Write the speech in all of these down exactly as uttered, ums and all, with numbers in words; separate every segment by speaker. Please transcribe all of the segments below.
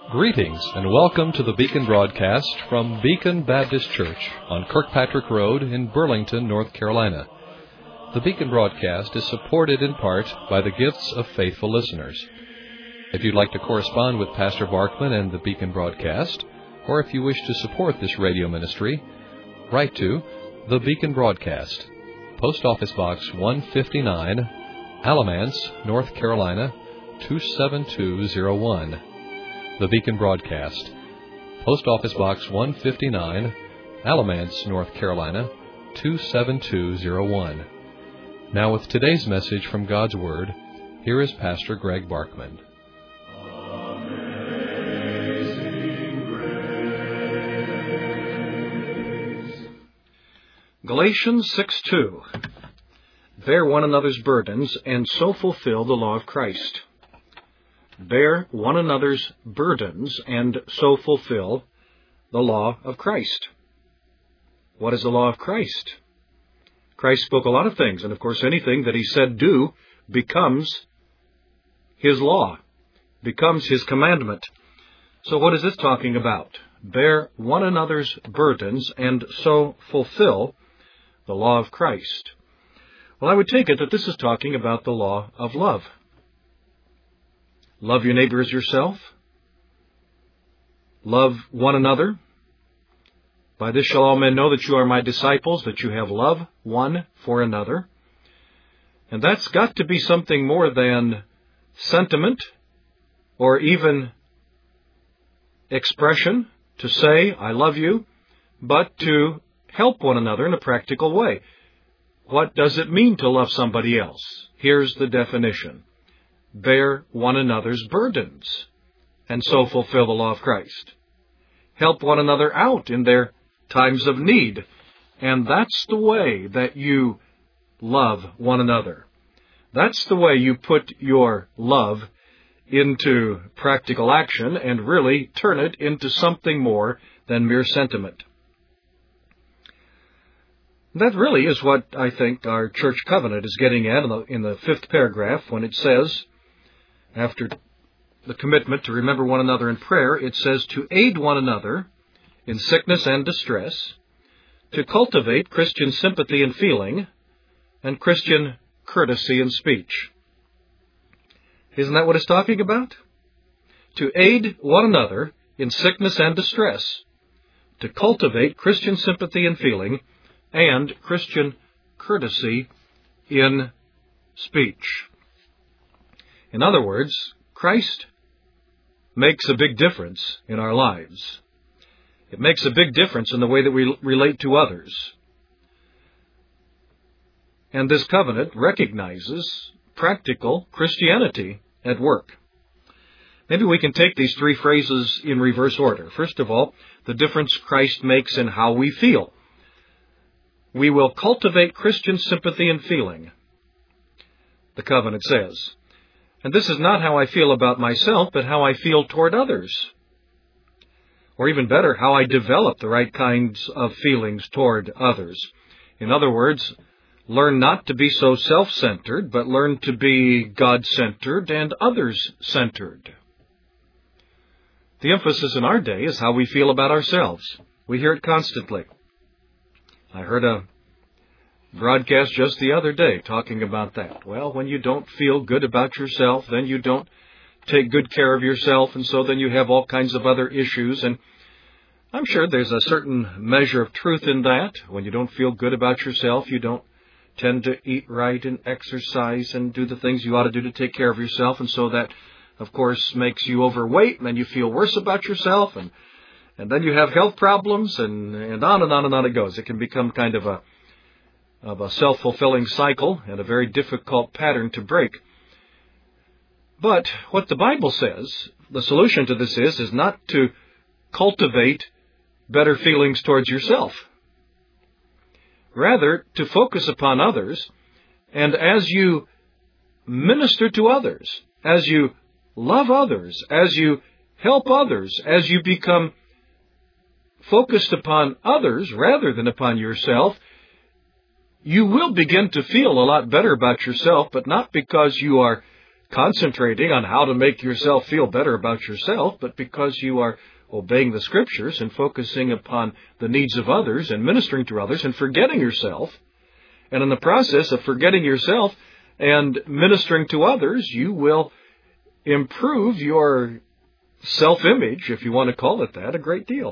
Speaker 1: Greetings and welcome to the Beacon broadcast from Beacon Baptist Church on Kirkpatrick Road in Burlington, North Carolina. The Beacon broadcast is supported in part by the gifts of faithful listeners. If you'd like to correspond with Pastor Barkman and the Beacon broadcast, or if you wish to support this radio ministry, write to The Beacon Broadcast, Post Office Box one fifty-nine, Alamance, North Carolina, two seven two zero one. The Beacon Broadcast, Post Office Box one fifty-nine, Alamance, North Carolina, two seven two zero one. Now with today's message from God's Word, here is Pastor Greg Barkman.
Speaker 2: Galatians six two. Bear one another's burdens, and so fulfill the law of Christ. Bear one another's burdens, and so fulfill the law of Christ. What is the law of Christ? Christ spoke a lot of things, and of course anything that he said do becomes his law, becomes his commandment. So what is this talking about? Bear one another's burdens, and so fulfill the law of Christ. Well, I would take it that this is talking about the law of love. Love your neighbor as yourself. Love one another. By this shall all men know that you are my disciples, that you have love one for another. And that's got to be something more than sentiment or even expression to say, I love you, but to help one another in a practical way. What does it mean to love somebody else? Here's the definition. Bear one another's burdens, and so fulfill the law of Christ. Help one another out in their times of need, and that's the way that you love one another. That's the way you put your love into practical action and really turn it into something more than mere sentiment. That really is what I think our church covenant is getting at in the, in the fifth paragraph when it says, after the commitment to remember one another in prayer, it says to aid one another in sickness and distress, to cultivate Christian sympathy and feeling, and Christian courtesy in speech. Isn't that what it's talking about? To aid one another in sickness and distress, to cultivate Christian sympathy and feeling, and Christian courtesy in speech. In other words, Christ makes a big difference in our lives. It makes a big difference in the way that we relate to others. And this covenant recognizes practical Christianity at work. Maybe we can take these three phrases in reverse order. First of all, the difference Christ makes in how we feel. We will cultivate Christian sympathy and feeling, the covenant says. And this is not how I feel about myself, but how I feel toward others. Or even better, how I develop the right kinds of feelings toward others. In other words, learn not to be so self-centered, but learn to be God-centered and others-centered. The emphasis in our day is how we feel about ourselves. We hear it constantly. I heard a broadcast just the other day talking about that. Well, when you don't feel good about yourself, then you don't take good care of yourself, and so then you have all kinds of other issues. And I'm sure there's a certain measure of truth in that. When you don't feel good about yourself, you don't tend to eat right and exercise and do the things you ought to do to take care of yourself. And so that, of course, makes you overweight, and then you feel worse about yourself, and and then you have health problems, and, and on and on and on it goes. It can become kind of a of a self-fulfilling cycle and a very difficult pattern to break. But what the Bible says, the solution to this is, is not to cultivate better feelings towards yourself. Rather, to focus upon others, and as you minister to others, as you love others, as you help others, as you become focused upon others rather than upon yourself, you will begin to feel a lot better about yourself, but not because you are concentrating on how to make yourself feel better about yourself, but because you are obeying the Scriptures and focusing upon the needs of others and ministering to others and forgetting yourself. And in the process of forgetting yourself and ministering to others, you will improve your self-image, if you want to call it that, a great deal.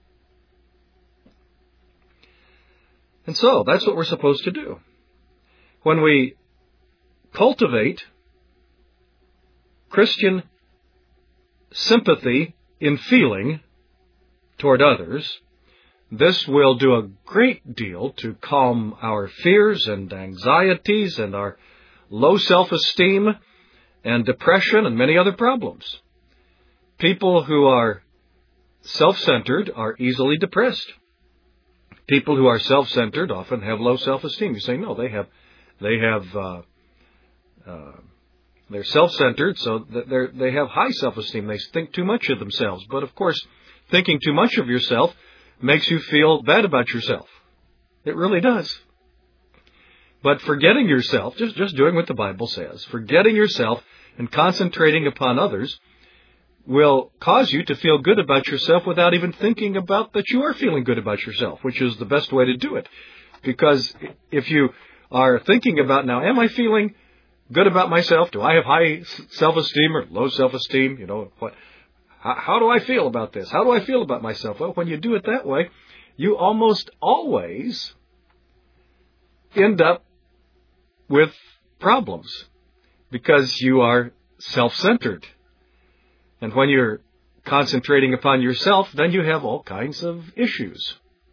Speaker 2: And so, that's what we're supposed to do. When we cultivate Christian sympathy in feeling toward others, this will do a great deal to calm our fears and anxieties and our low self-esteem and depression and many other problems. People who are self-centered are easily depressed. People who are self-centered often have low self-esteem. You say, no, they have, they have, uh, uh, they're self-centered, so they're, they have high self-esteem. They think too much of themselves. But of course, thinking too much of yourself makes you feel bad about yourself. It really does. But forgetting yourself, just, just doing what the Bible says, forgetting yourself and concentrating upon others will cause you to feel good about yourself without even thinking about that you are feeling good about yourself, which is the best way to do it. Because if you are thinking about, now, am I feeling good about myself? Do I have high self-esteem or low self-esteem? You know, what? How, how do I feel about this? How do I feel about myself? Well, when you do it that way, you almost always end up with problems because you are self-centered. And when you're concentrating upon yourself, then you have all kinds of issues.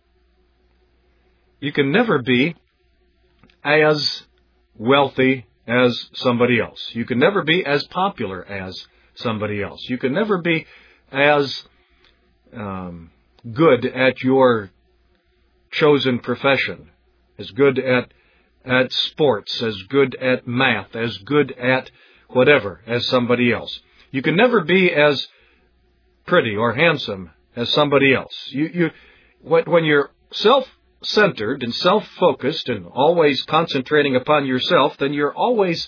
Speaker 2: You can never be as wealthy as somebody else. You can never be as popular as somebody else. You can never be as um, good at your chosen profession, as good at, at sports, as good at math, as good at whatever as somebody else. You can never be as pretty or handsome as somebody else. You, you, when you're self-centered and self-focused and always concentrating upon yourself, then you're always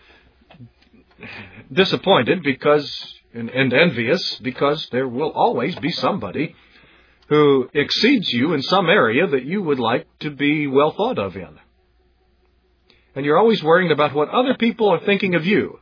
Speaker 2: disappointed because and, and envious because there will always be somebody who exceeds you in some area that you would like to be well thought of in. And you're always worrying about what other people are thinking of you.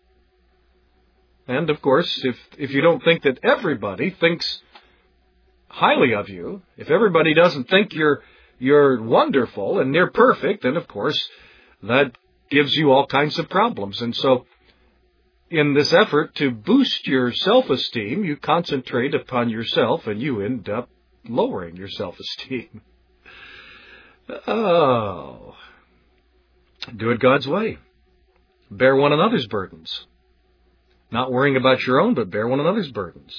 Speaker 2: And, of course, if, if you don't think that everybody thinks highly of you, if everybody doesn't think you're, you're wonderful and near perfect, then, of course, that gives you all kinds of problems. And so, in this effort to boost your self-esteem, you concentrate upon yourself and you end up lowering your self-esteem. Oh. Do it God's way. Bear one another's burdens. Not worrying about your own, but bear one another's burdens.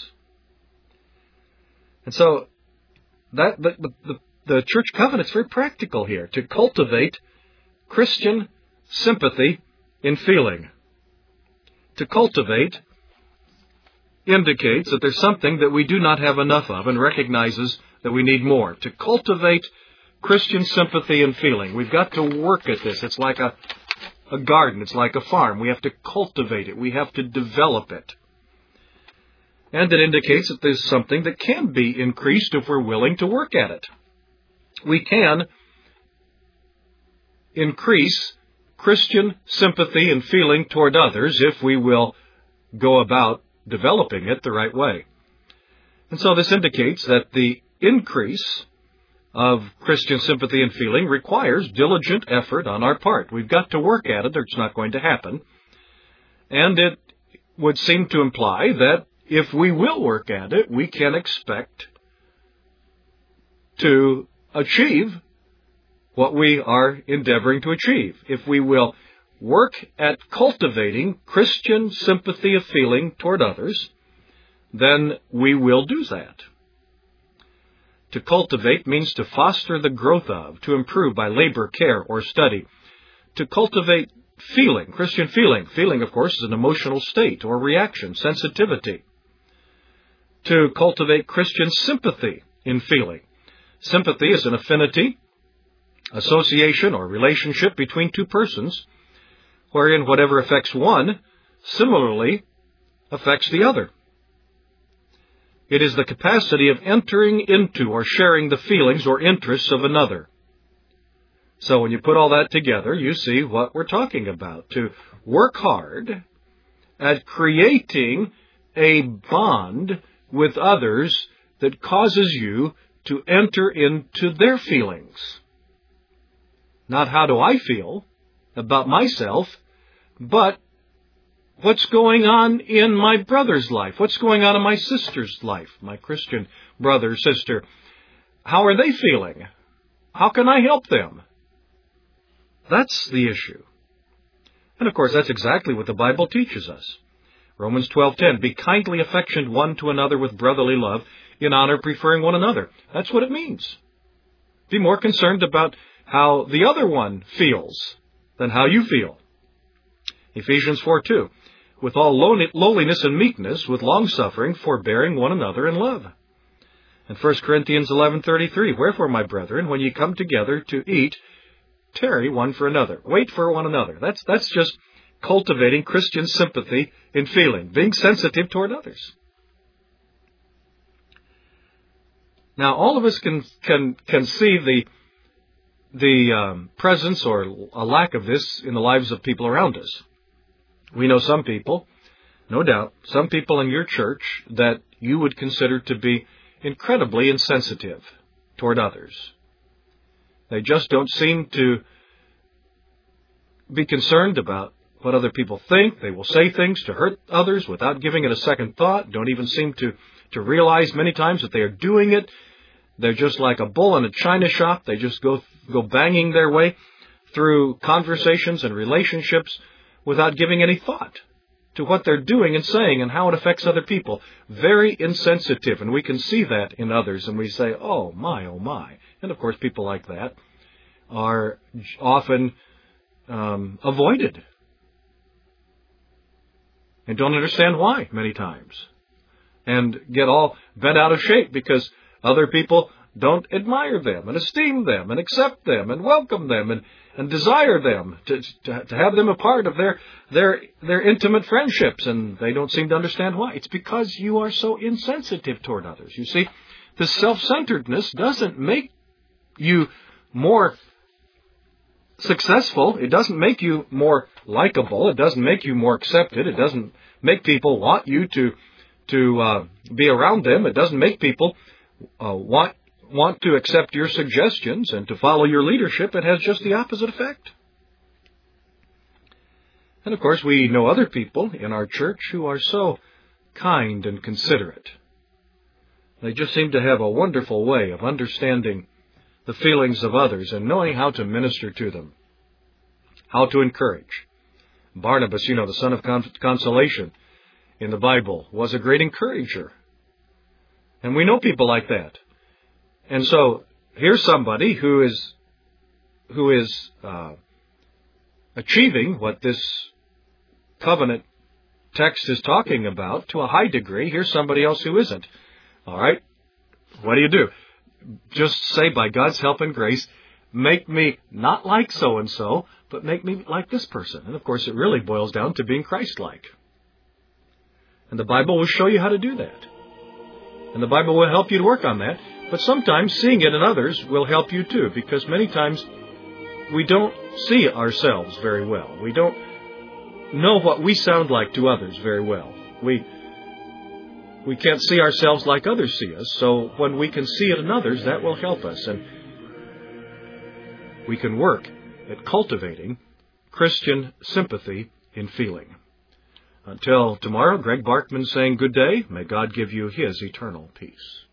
Speaker 2: And so, that the, the, the church covenant's very practical here, to cultivate Christian sympathy in feeling. To cultivate indicates that there's something that we do not have enough of and recognizes that we need more. To cultivate Christian sympathy and feeling, we've got to work at this. It's like a A garden. It's like a farm. We have to cultivate it. We have to develop it. And it indicates that there's something that can be increased if we're willing to work at it. We can increase Christian sympathy and feeling toward others if we will go about developing it the right way. And so this indicates that the increase of Christian sympathy and feeling requires diligent effort on our part. We've got to work at it or it's not going to happen. And it would seem to imply that if we will work at it, we can expect to achieve what we are endeavoring to achieve. If we will work at cultivating Christian sympathy of feeling toward others, then we will do that. To cultivate means to foster the growth of, to improve by labor, care, or study. To cultivate feeling, Christian feeling. Feeling, of course, is an emotional state or reaction, sensitivity. To cultivate Christian sympathy in feeling. Sympathy is an affinity, association, or relationship between two persons, wherein whatever affects one similarly affects the other. It is the capacity of entering into or sharing the feelings or interests of another. So when you put all that together, you see what we're talking about. To work hard at creating a bond with others that causes you to enter into their feelings. Not how do I feel about myself, but what's going on in my brother's life? What's going on in my sister's life? My Christian brother, sister. How are they feeling? How can I help them? That's the issue. And of course, that's exactly what the Bible teaches us. Romans twelve ten, be kindly affectioned one to another with brotherly love, in honor preferring one another. That's what it means. Be more concerned about how the other one feels than how you feel. Ephesians four two, with all lowliness and meekness, with long-suffering, forbearing one another in love. And First Corinthians eleven thirty-three, wherefore, my brethren, when ye come together to eat, tarry one for another. Wait for one another. That's that's just cultivating Christian sympathy in feeling, being sensitive toward others. Now, all of us can can can see the the um, presence or a lack of this in the lives of people around us. We know some people, no doubt, some people in your church that you would consider to be incredibly insensitive toward others. They just don't seem to be concerned about what other people think. They will say things to hurt others without giving it a second thought. Don't even seem to, to realize many times that they are doing it. They're just like a bull in a china shop. They just go go banging their way through conversations and relationships without giving any thought to what they're doing and saying and how it affects other people. Very insensitive, and we can see that in others, and we say, oh my, oh my. And of course, people like that are often um, avoided and don't understand why many times, and get all bent out of shape because other people don't admire them and esteem them and accept them and welcome them and, and desire them to, to to have them a part of their their their intimate friendships, and they don't seem to understand why. It's because you are so insensitive toward others. You see, this self-centeredness doesn't make you more successful. It doesn't make you more likable. It doesn't make you more accepted. It doesn't make people want you to to uh, be around them. It doesn't make people uh, want want to accept your suggestions and to follow your leadership. It has just the opposite effect. And of course, we know other people in our church who are so kind and considerate. They just seem to have a wonderful way of understanding the feelings of others and knowing how to minister to them, how to encourage. Barnabas, you know, the son of consolation in the Bible, was a great encourager. And we know people like that. And so here's somebody who is who is uh, achieving what this covenant text is talking about to a high degree. Here's somebody else who isn't. All right? What do you do? Just say, by God's help and grace, make me not like so-and-so, but make me like this person. And of course, it really boils down to being Christ-like. And the Bible will show you how to do that. And the Bible will help you to work on that. But sometimes seeing it in others will help you too, because many times we don't see ourselves very well. We don't know what we sound like to others very well. We we can't see ourselves like others see us, so when we can see it in others, that will help us. And we can work at cultivating Christian sympathy in feeling. Until tomorrow, Greg Barkman saying good day. May God give you His eternal peace.